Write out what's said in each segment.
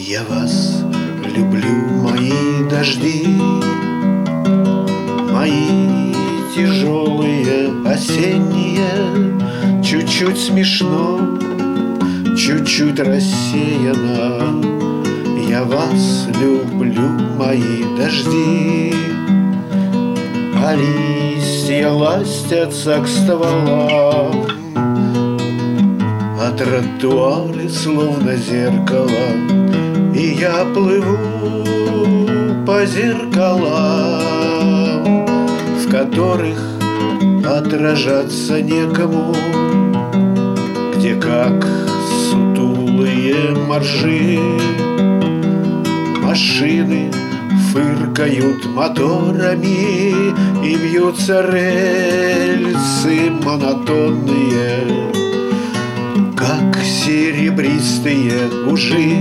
Я вас люблю, мои дожди, мои тяжелые осенние. Чуть-чуть смешно, чуть-чуть рассеяно. Я вас люблю, мои дожди. А листья ластятся к стволам, а тротуары словно зеркало. И я плыву по зеркалам, в которых отражаться некому, где как сутулые моржи машины фыркают моторами, и бьются рельсы монотонные, как серебристые ужи,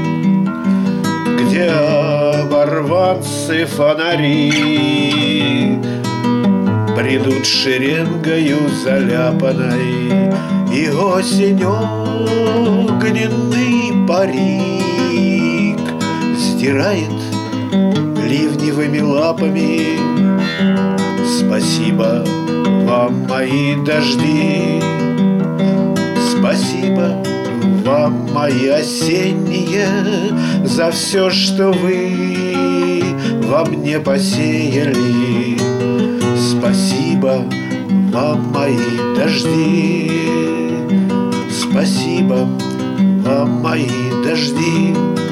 где оборванцы фонари бредут шеренгою заляпанной, и осень огненный парик стирает ливневыми лапами. Спасибо вам, мои дожди, спасибо вам, мои осенние, за все, что вы во мне посеяли. Спасибо вам, мои дожди, спасибо вам, мои дожди.